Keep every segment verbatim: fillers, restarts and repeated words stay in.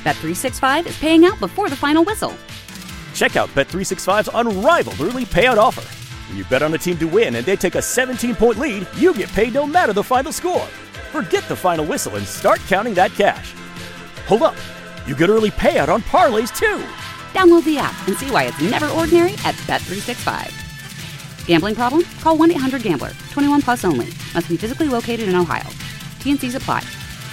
Bet three sixty-five is paying out before the final whistle. Check out Bet three sixty-five's unrivaled early payout offer. When you bet on a team to win and they take a seventeen-point lead, you get paid no matter the final score. Forget the final whistle and start counting that cash. Hold up. You get early payout on parlays, too. Download the app and see why it's never ordinary at Bet three sixty-five. Gambling problem? Call one eight hundred gambler. twenty-one plus only. Must be physically located in Ohio. T N Cs apply.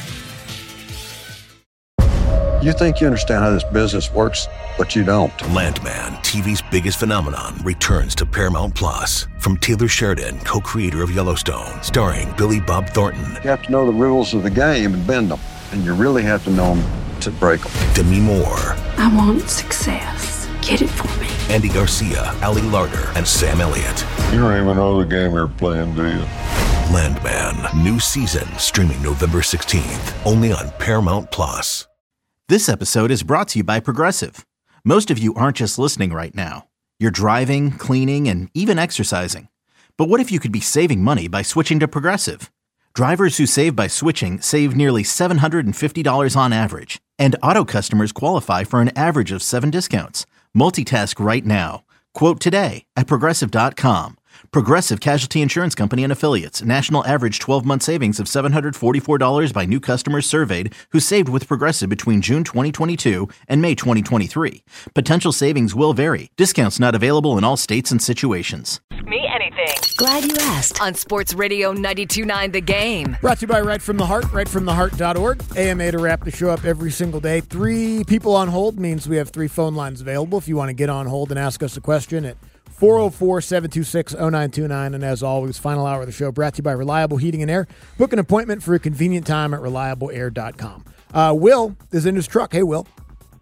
You think you understand how this business works, but you don't. Landman, T V's biggest phenomenon, returns to Paramount Plus. From Taylor Sheridan, co-creator of Yellowstone, starring Billy Bob Thornton. You have to know the rules of the game and bend them, and you really have to know them to break them. Demi Moore. I want success. Get it for me. Andy Garcia, Ali Larter, and Sam Elliott. You don't even know the game you're playing, do you? Landman, new season, streaming November sixteenth, only on Paramount Plus. This episode is brought to you by Progressive. Most of you aren't just listening right now. You're driving, cleaning, and even exercising. But what if you could be saving money by switching to Progressive? Drivers who save by switching save nearly seven hundred fifty dollars on average. And auto customers qualify for an average of seven discounts. Multitask right now. Quote today at Progressive dot com. Progressive Casualty Insurance Company and Affiliates. National average twelve-month savings of seven hundred forty-four dollars by new customers surveyed who saved with Progressive between June twenty twenty-two and May twenty twenty-three. Potential savings will vary. Discounts not available in all states and situations. Me anything. Glad you asked. On Sports Radio ninety-two point nine The Game. Brought to you by Right From the Heart, right from the heart dot org. A M A to wrap the show up every single day. Three people on hold means we have three phone lines available if you want to get on hold and ask us a question at four oh four, seven two six, oh nine two nine. And as always, final hour of the show brought to you by Reliable Heating and Air. Book an appointment for a convenient time at reliable air dot com. Uh, Will is in his truck. Hey, Will.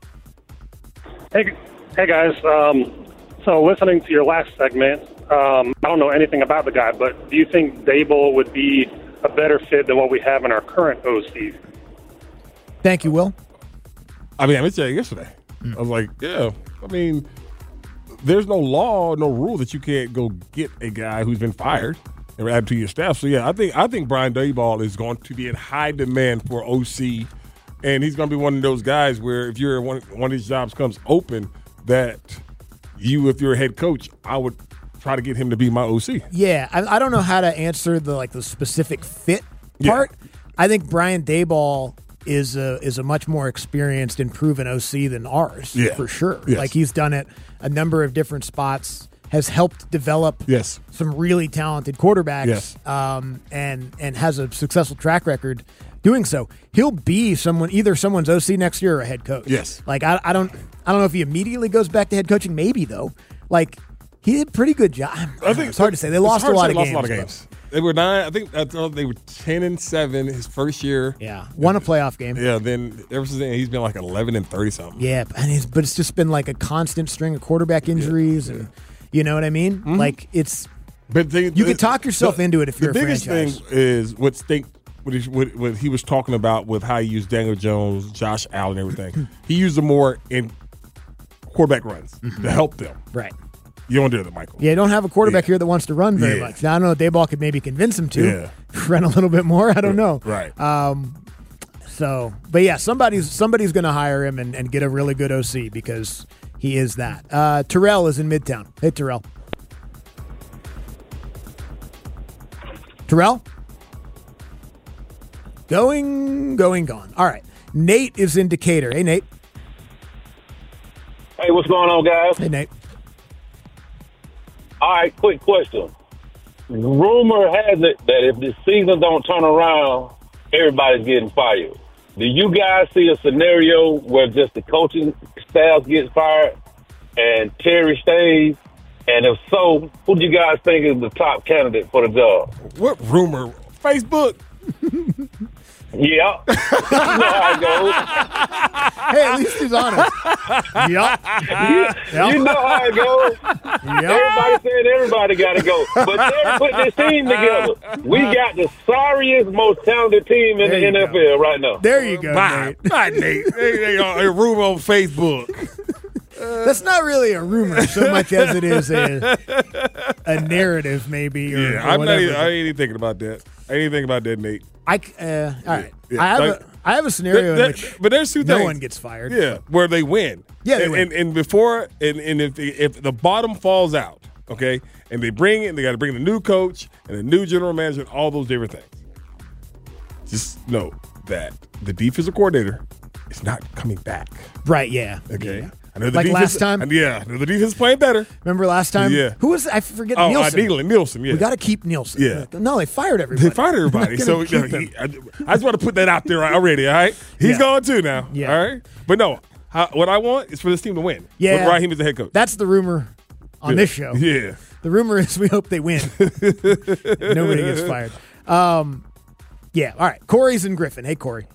Hey, hey guys. Um, so listening to your last segment, um, I don't know anything about the guy, but do you think Daboll would be a better fit than what we have in our current O C? Thank you, Will. I mean, I mentioned that yesterday. Mm. I was like, yeah, I mean – there's no law, no rule that you can't go get a guy who's been fired and add to your staff. So yeah, I think I think Brian Daboll is going to be in high demand for O C, and he's going to be one of those guys where if you're one one of these jobs comes open, that you, if you're a head coach, I would try to get him to be my O C. Yeah, I, I don't know how to answer the like the specific fit part. Yeah. I think Brian Daboll is a is a much more experienced and proven O C than ours, yeah. for sure. Yes. Like he's done it a number of different spots, has helped develop yes. some really talented quarterbacks, yes. um, and and has a successful track record doing so. He'll be someone, either someone's O C next year or a head coach. Yes. Like I, I don't I don't know if he immediately goes back to head coaching. Maybe though. Like he did a pretty good job. I think it's hard to say. They lost a lot of lost games. a lot of games. They were nine. I think I thought they were ten and seven his first year. Yeah, won a playoff game. Yeah, then ever since then he's been like eleven and thirty something. Yeah, and it's, but it's just been like a constant string of quarterback injuries, yeah, yeah. and you know what I mean. Mm-hmm. Like it's, but the, you the, can talk yourself the, into it if you're the a biggest franchise. thing is what stink. What he, what, what he was talking about with how he used Daniel Jones, Josh Allen, and everything. He used them more in quarterback runs mm-hmm. to help them. Right. You don't do that, Michael. Yeah, you don't have a quarterback yeah. here that wants to run very yeah. much. Now, I don't know, Daboll could maybe convince him to yeah. run a little bit more. I don't know. Right. Um, so, but yeah, somebody's somebody's going to hire him and, and get a really good O C because he is that. Uh, Terrell is in Midtown. Hey, Terrell. Terrell? Going, going, gone. All right. Nate is in Decatur. Hey, Nate. Hey, what's going on, guys? Hey, Nate. All right, quick question. Rumor has it that if the season don't turn around, everybody's getting fired. Do you guys see a scenario where just the coaching staff gets fired and Terry stays? And if so, who do you guys think is the top candidate for the job? What rumor? Facebook? Yeah. You know how it goes. Hey, at least he's honest. Yep. You, yep. you know how it goes. Yep. Everybody saying everybody got to go. But they're putting this team together. We got the sorriest, most talented team in there the N F L go. Right now. There you go, Bye. Nate. Bye, Nate. They, they are a rumor on Facebook. Uh, That's not really a rumor so much as it is a, a narrative, maybe. Or, yeah, or I'm not whatever. even, I ain't even thinking about that. I ain't even thinking about that, Nate. I, uh, all right. Yeah, yeah. I, have Like, a, I have a scenario That- that- in which but there's two no things. one gets fired. Yeah, where they win. Yeah, they and, win. And, and before, and, and if the, if the bottom falls out, okay, and they bring in, they got to bring the new coach and the new general manager and all those different things. Just know that the defensive coordinator is not coming back. Right, yeah. Okay. Yeah. I know the Like defense, last time? and yeah, I know the defense is playing better. Remember last time? Yeah. Who was I forget Oh, uh, Nielsen. Nielsen, Nielsen, yeah. We got to keep Nielsen. Yeah. No, they fired everybody. They fired everybody. We're so not gonna you know, keep he, I, I just want to put that out there already, all right? He's Yeah. gone too now, Yeah. all right? But no, how, what I want is for this team to win. Yeah. With Raheem as the head coach. That's the rumor on Yeah. this show. Yeah. The rumor is we hope they win. Nobody gets fired. Um, yeah. All right. Corey's in Griffin. Hey, Corey.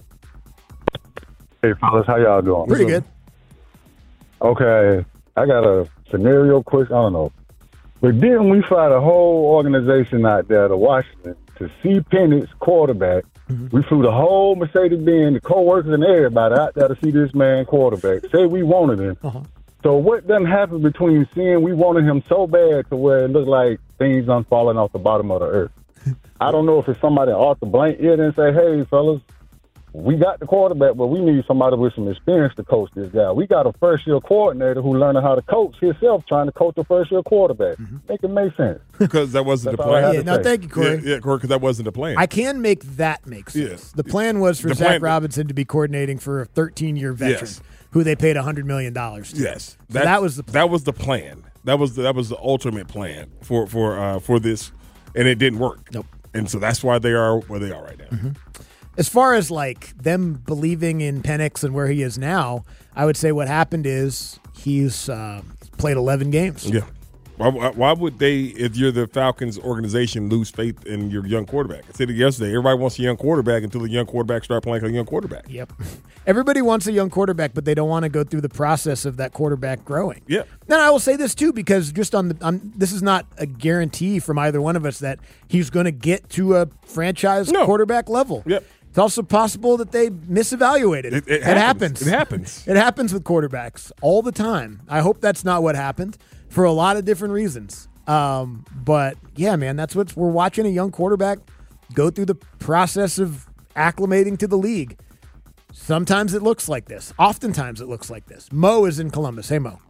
Hey, fellas, how y'all doing? Pretty good. Okay, I got a scenario question. I don't know. But didn't we fly the whole organization out there to Washington to see Penix's quarterback? Mm-hmm. We flew the whole Mercedes-Benz, the co-workers and everybody out there to see this man quarterback. Say we wanted him. Uh-huh. So what done happened between seeing we wanted him so bad to where it looked like things done falling off the bottom of the earth? I don't know if it's somebody off the blank ear and say, hey, fellas, we got the quarterback, but we need somebody with some experience to coach this guy. We got a first-year coordinator who learning how to coach himself, trying to coach a first-year quarterback. Mm-hmm. Make it make sense. Because that wasn't the That's all I plan. have Yeah, to no, say. thank you, Corey. Yeah, yeah, Corey, because that wasn't the plan. I can make that make sense. Yes. The plan was for The Zach plan- Robinson to be coordinating for a thirteen-year veteran Yes. who they paid one hundred million dollars to. Yes, So that was the plan. that was the plan. That was the, that was the ultimate plan for for uh, for this, and it didn't work. Nope. And so that's why they are where they are right now. Mm-hmm. As far as like them believing in Penix and where he is now, I would say what happened is he's uh, played eleven games. Yeah. Why, why, why would they, if you're the Falcons organization, lose faith in your young quarterback? I said it yesterday. Everybody wants a young quarterback until the young quarterback start playing like a young quarterback. Yep. Everybody wants a young quarterback, but they don't want to go through the process of that quarterback growing. Yeah. Then I will say this too, because just on the, on, this is not a guarantee from either one of us that he's going to get to a franchise No. quarterback level. Yep. It's also possible that they misevaluated it. It, it happens. happens. It happens. It happens with quarterbacks all the time. I hope that's not what happened for a lot of different reasons. Um, but yeah, man, that's what we're watching, a young quarterback go through the process of acclimating to the league. Sometimes it looks like this. Oftentimes it looks like this. Mo is in Columbus. Hey, Mo.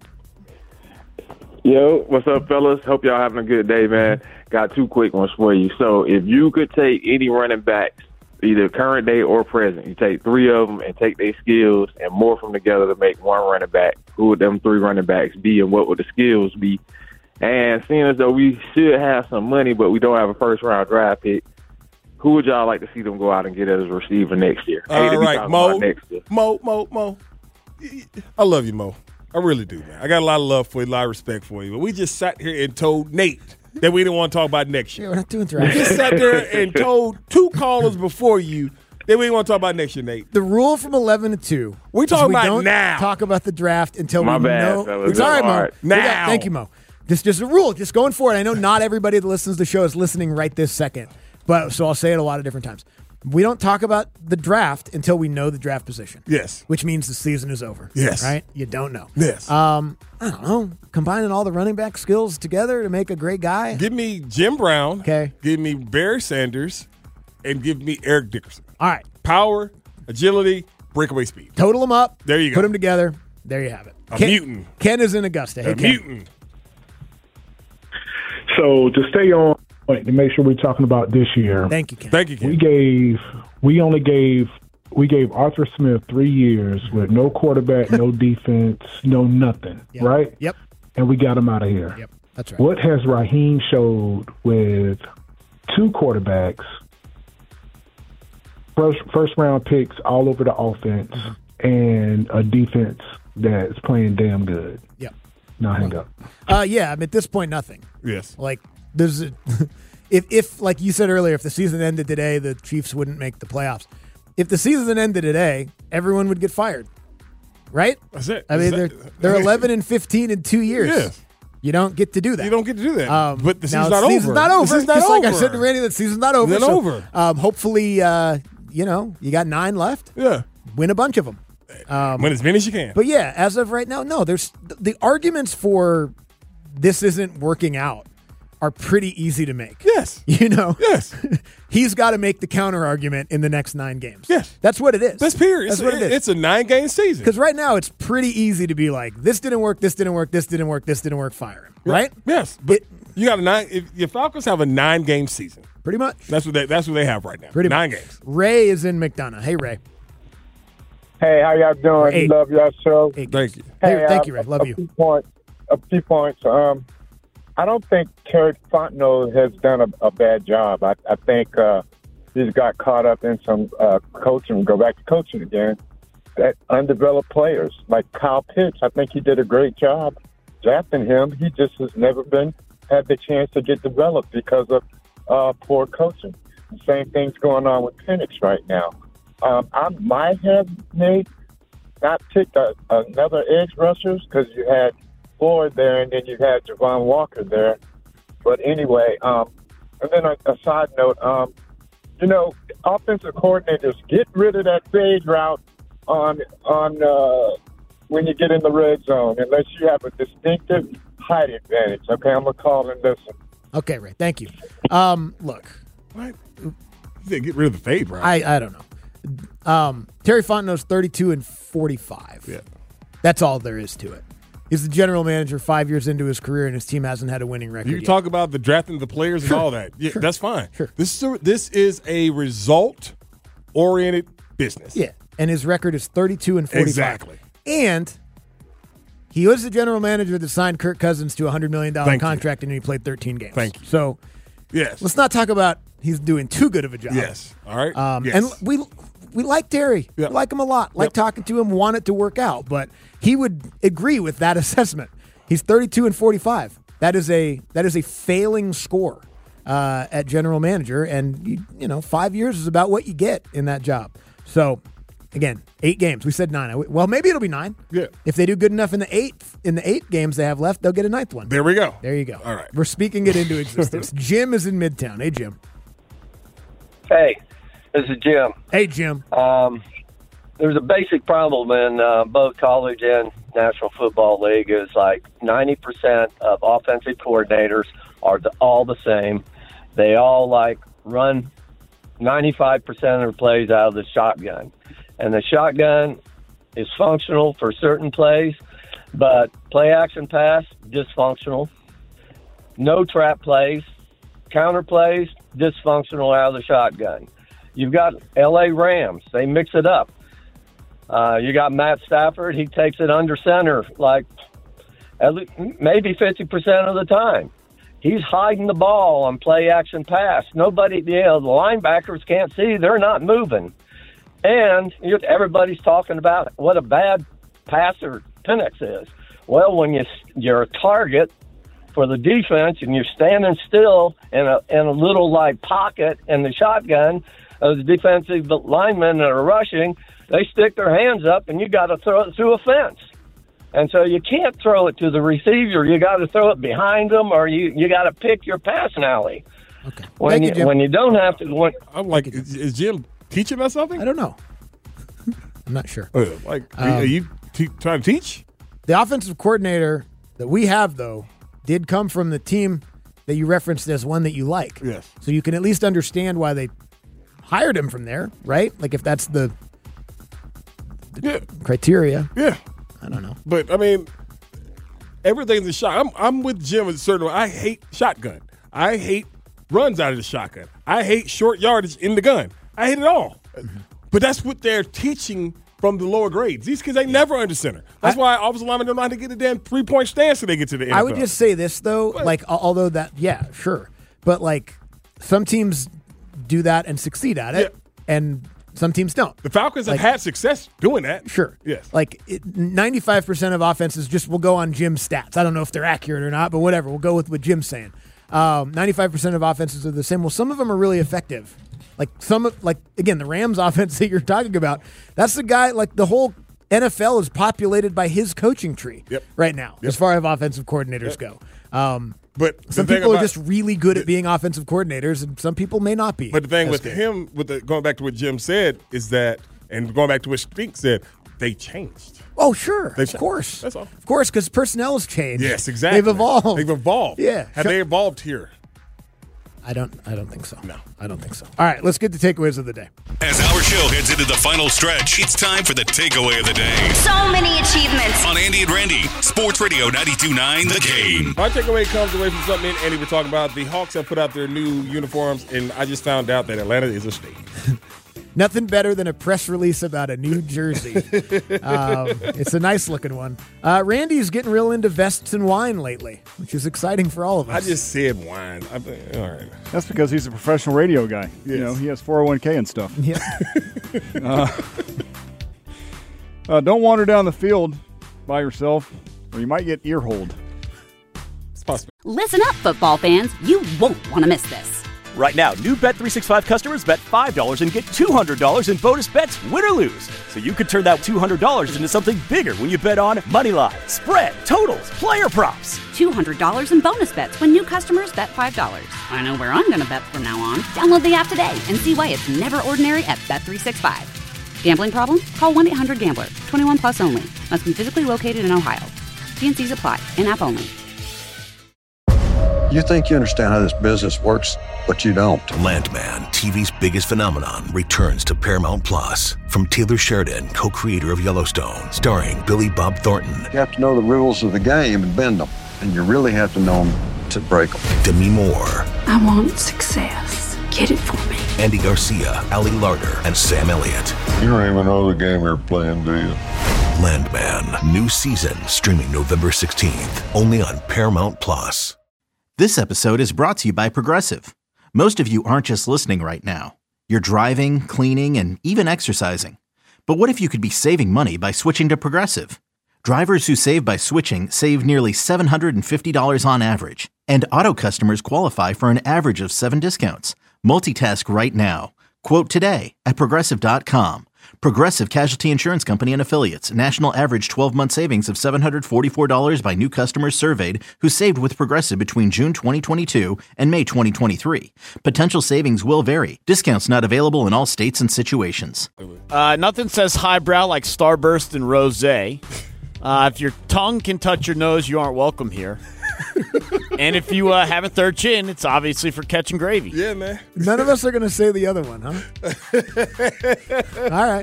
Yo, what's up, fellas? Hope y'all having a good day, man. Got two quick ones for you. So if you could take any running backs, either current day or present, you take three of them and take their skills and morph them together to make one running back, who would them three running backs be and what would the skills be? And seeing as though we should have some money, but we don't have a first-round draft pick, who would y'all like to see them go out and get as a receiver next year? All Hate to be right, talking Mo. about next year. Mo, Mo, Mo. I love you, Mo. I really do, man. I got a lot of love for you, a lot of respect for you. But we just sat here and told Nate that we didn't want to talk about next year. Yeah, we're not doing We draft. just sat there and told two callers before you that we didn't want to talk about next year, Nate. The rule from eleven to two. We is talking we about don't now. Talk about the draft until My we bad, know. fellas. It's all right, Mo. All right. We got- Now. thank you, Mo. This just a rule. Just going forward. I know not everybody that listens to the show is listening right this second, but so I'll say it a lot of different times. We don't talk about the draft until we know the draft position. Yes. Which means the season is over. Yes. Right? You don't know. Yes. Um, I don't know. Combining all the running back skills together to make a great guy. Give me Jim Brown. Okay. Give me Barry Sanders. And give me Eric Dickerson. All right. Power, agility, breakaway speed. Total them up. There you go. Put them together. There you have it. A Ken, mutant. Ken is in Augusta. Hey, A Ken. mutant. So to stay on point, to make sure we're talking about this year, Thank you, Ken. Thank you, Ken. we gave, we only gave, we gave Arthur Smith three years with no quarterback, no defense, no nothing, Yep. right? Yep. And we got him out of here. Yep. That's right. What has Raheem showed with two quarterbacks, first first round picks all over the offense, Mm-hmm. and a defense that's playing damn good? Yep. Now hang up. Uh, yeah, I mean, at this point, nothing. Yes. Like, there's a, if, if, like you said earlier, if the season ended today, the Chiefs wouldn't make the playoffs. If the season ended today, everyone would get fired, right? That's it. I mean, That's they're, it. they're eleven and fifteen in two years. Yes. You don't get to do that. You don't get to do that. Um, but the now, season's not the season's over. not over. The season's not Just like I over. said to Randy, the season's not over. It's not So, over. Um, hopefully, uh, you know, you got nine left. Yeah. Win a bunch of them. Um, Win as many as you can. But yeah, as of right now, no. There's the arguments for this isn't working out are pretty easy to make. Yes. You know? Yes. He's got to make the counter argument in the next nine games. Yes. That's what it is. That's period. That's it's, what a, it is. It's a nine-game season. Because right now it's pretty easy to be like, this didn't work, this didn't work, this didn't work, this didn't work, fire him. Right? Yes. But it, you got a nine. If your Falcons have a nine-game season. Pretty much. That's what they. That's what they have right now. Pretty nine much. games. Ray is in McDonough. Hey, Ray. Hey, how y'all doing? Eight. Love y'all show. Eight. Thank you. Hey, Hey, thank uh, you, Ray. Love a you. Few points, a few points. Um, I don't think Terry Fontenot has done a, a bad job. I, I think uh, he's got caught up in some uh, coaching. Go back to coaching again. That undeveloped players like Kyle Pitts. I think he did a great job drafting him. He just has never been had the chance to get developed because of uh, poor coaching. The same thing's going on with Penix right now. Um, I might have made not picked a, another edge rushers because you had Floyd there and then you had Javon Walker there. But anyway, um, and then a, a side note, um, you know, offensive coordinators, get rid of that fade route on on uh, when you get in the red zone unless you have a distinctive height advantage. Okay, I'm going to call and listen. Okay, Ray. Thank you. Um, look. What? You said get rid of the fade route. I, I don't know. Um, Terry Fontenot's thirty-two and forty-five. Yeah. That's all there is to it. He's the general manager five years into his career, and his team hasn't had a winning record You yet. talk about the drafting of the players Sure. and all that. Yeah, Sure. that's fine. Sure. This is a, this is a result-oriented business. Yeah, and his record is thirty-two and forty-five. Exactly. And he was the general manager that signed Kirk Cousins to a one hundred million dollars Thank you. contract, and he played thirteen games. Thank you. So Yes. let's not talk about he's doing too good of a job. Yes. All right. Um, Yes. And we we like Terry. Yep. We like him a lot. Like Yep. talking to him, want it to work out. But he would agree with that assessment. He's thirty-two and forty-five. That is a that is a failing score uh, at general manager. And, you, you know, five years is about what you get in that job. So, again, eight games. We said nine. Well, maybe it'll be nine. Yeah. If they do good enough in the eight, in the eight games they have left, they'll get a ninth one. There we go. There you go. All right. We're speaking it into existence. Jim is in Midtown. Hey, Jim. Hey, this is Jim. Hey, Jim. Um, there's a basic problem in uh, both college and National Football League is like ninety percent of offensive coordinators are the, all the same. They all like run ninety-five percent of their plays out of the shotgun. And the shotgun is functional for certain plays, but play action pass, dysfunctional. No trap plays, counter plays, dysfunctional out of the shotgun. You've got L A Rams. They mix it up. Uh, you got Matt Stafford. He takes it under center like at least maybe fifty percent of the time. He's hiding the ball on play action pass. Nobody, you know, the linebackers can't see. They're not moving. And you know, everybody's talking about what a bad passer Penix is. Well, when you, you're a target for the defense and you're standing still in a in a little like pocket in the shotgun of the defensive linemen that are rushing, they stick their hands up and you got to throw it through a fence. And so you can't throw it to the receiver. You got to throw it behind them, or you, you got to pick your passing alley. Okay. When Thank you, you, Jim. when you don't have to. When, I'm like, is, is Jim teaching us something? I don't know. I'm not sure. Uh, like, are, Um, are you te- trying to teach? The offensive coordinator that we have, though, did come from the team that you referenced as one that you like. Yes. So you can at least understand why they hired him from there, right? Like if that's the, the Yeah. criteria. Yeah. I don't know. But I mean, everything's a shot. I'm I'm with Jim with a certain. I hate shotgun. I hate runs out of the shotgun. I hate short yardage in the gun. I hate it all. Mm-hmm. But that's what they're teaching from the lower grades. These kids ain't never under center. That's I, why offensive linemen don't know how to get a damn three point stance till they get to the N F L. I would just say this though, But, like although that, yeah, sure, but like some teams do that and succeed at it, Yeah. and some teams don't. the Falcons like- have had success doing that. Sure. Yes. Like it, ninety-five percent of offenses just will go on Jim's stats. I don't know if they're accurate or not, but whatever. We'll go with what Jim's saying. Um, ninety-five percent of offenses are the same. Well, some of them are really effective. Like some of, like, again, the Rams offense that you're talking about, that's the guy, like the whole N F L is populated by his coaching tree Yep. right now, Yep. as far as offensive coordinators Yep. go. Um, But the some thing people are about- just really good at being offensive coordinators, and some people may not be. But the thing as with good. him, with the, going back to what Jim said, is that, and going back to what Stink said, they changed. Oh, sure. They've of course. That's all. Of course, because personnel has changed. Yes, exactly. They've evolved. They've evolved. Yeah. Have they evolved here? I don't I don't think so. No. I don't think so. All right, let's get the takeaways of the day. As our show heads into the final stretch, it's time for the takeaway of the day. So many achievements. On Andy and Randy, Sports Radio ninety-two point nine The Game. My takeaway comes away from something me and Andy were talking about. The Hawks have put out their new uniforms, and I just found out that Atlanta is a state. Nothing better than a press release about a new jersey. um, it's a nice looking one. Uh, Randy's getting real into vests and wine lately, which is exciting for all of us. I just said wine. I, all right. That's because he's a professional radio guy. Yes. You know, he has four oh one k and stuff. Yeah. uh, uh, don't wander down the field by yourself, or you might get ear-holed. It's possible. Listen up, football fans. You won't want to miss this. Right now, new Bet three sixty-five customers bet five dollars and get two hundred dollars in bonus bets, win or lose. So you could turn that two hundred dollars into something bigger when you bet on money line, spread, totals, player props. two hundred dollars in bonus bets when new customers bet five dollars. I know where I'm going to bet from now on. Download the app today and see why it's never ordinary at Bet three sixty-five. Gambling problem? Call one eight hundred gambler. twenty-one plus only. Must be physically located in Ohio. T N Cs apply. In-app only. You think you understand how this business works, but you don't. Landman, T V's biggest phenomenon, returns to Paramount Plus. From Taylor Sheridan, co-creator of Yellowstone, starring Billy Bob Thornton. You have to know the rules of the game and bend them, and you really have to know them to break them. Demi Moore. I want success. Get it for me. Andy Garcia, Ali Larder, and Sam Elliott. You don't even know the game you're playing, do you? Landman, new season, streaming November sixteenth, only on Paramount Plus. This episode is brought to you by Progressive. Most of you aren't just listening right now. You're driving, cleaning, and even exercising. But what if you could be saving money by switching to Progressive? Drivers who save by switching save nearly seven hundred fifty dollars on average. And auto customers qualify for an average of seven discounts. Multitask right now. Quote today at Progressive dot com. Progressive Casualty Insurance Company and Affiliates. National average twelve-month savings of seven hundred forty-four dollars by new customers surveyed who saved with Progressive between June twenty twenty-two and May twenty twenty-three. Potential savings will vary. Discounts not available in all states and situations. Uh, nothing says highbrow like Starburst and Rosé. Uh, if your tongue can touch your nose, you aren't welcome here. And if you uh, have a third chin, it's obviously for catching gravy. Yeah, man. None of us are going to say the other one, huh? All right.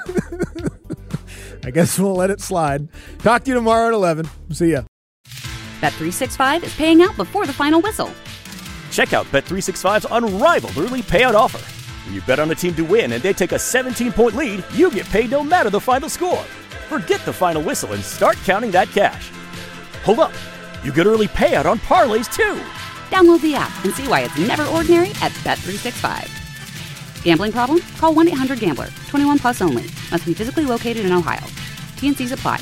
I guess we'll let it slide. Talk to you tomorrow at eleven. See ya. Bet three sixty-five is paying out before the final whistle. Check out Bet three sixty-five's unrivaled early payout offer. When you bet on a team to win and they take a seventeen-point lead, you get paid no matter the final score. Forget the final whistle and start counting that cash. Hold up. You get early payout on parlays, too. Download the app and see why it's never ordinary at Bet three sixty-five. Gambling problem? Call one eight hundred gambler. twenty-one plus only. Must be physically located in Ohio. T N Cs apply.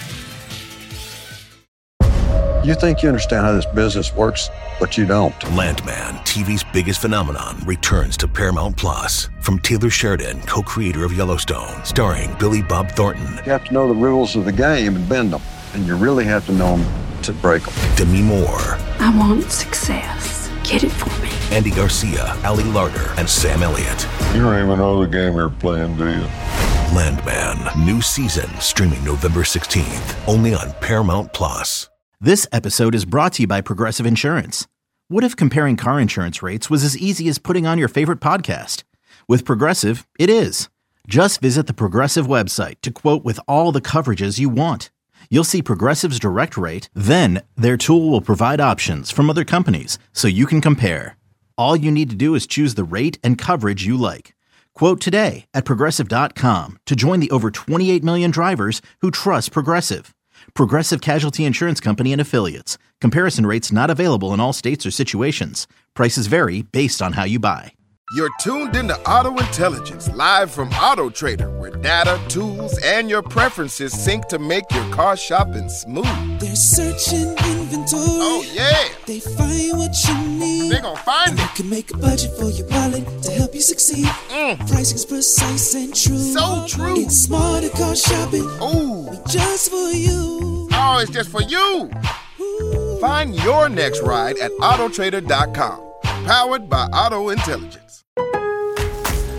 You think you understand how this business works, but you don't. Landman, T V's biggest phenomenon, returns to Paramount Plus. From Taylor Sheridan, co-creator of Yellowstone, starring Billy Bob Thornton. You have to know the rules of the game and bend them, and you really have to know them to break them. Demi Moore. I want success. Get it for me. Andy Garcia, Ali Larder, and Sam Elliott. You don't even know the game you're playing, do you? Landman, new season, streaming November sixteenth, only on Paramount Plus. This episode is brought to you by Progressive Insurance. What if comparing car insurance rates was as easy as putting on your favorite podcast? With Progressive, it is. Just visit the Progressive website to quote with all the coverages you want. You'll see Progressive's direct rate, then their tool will provide options from other companies so you can compare. All you need to do is choose the rate and coverage you like. Quote today at Progressive dot com to join the over twenty-eight million drivers who trust Progressive. Progressive Casualty Insurance Company and Affiliates. Comparison rates not available in all states or situations. Prices vary based on how you buy. You're tuned into Auto Intelligence, live from Auto Trader, where data, tools, and your preferences sync to make your car shopping smooth. They're searching inventory. Oh, yeah. They find what you need. They're gonna find and it. You can make a budget for your wallet to help you succeed. Mm. Pricing's precise and true. So true. It's smarter car shopping. Ooh. Just for you. Oh, it's just for you. Ooh. Find your next ride at Auto Trader dot com. Powered by Auto Intelligence.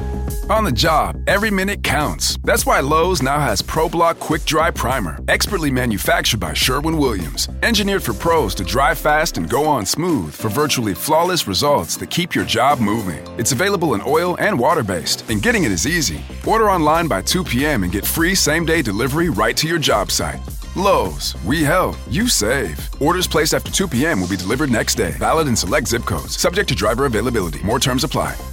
On the job, every minute counts. That's why Lowe's now has ProBlock Quick Dry Primer, expertly manufactured by Sherwin-Williams. Engineered for pros to dry fast and go on smooth for virtually flawless results that keep your job moving. It's available in oil and water-based, and getting it is easy. Order online by two p.m. and get free same-day delivery right to your job site. Lowe's, we help, you save. Orders placed after two p.m. will be delivered next day. Valid in select zip codes. Subject to driver availability. More terms apply.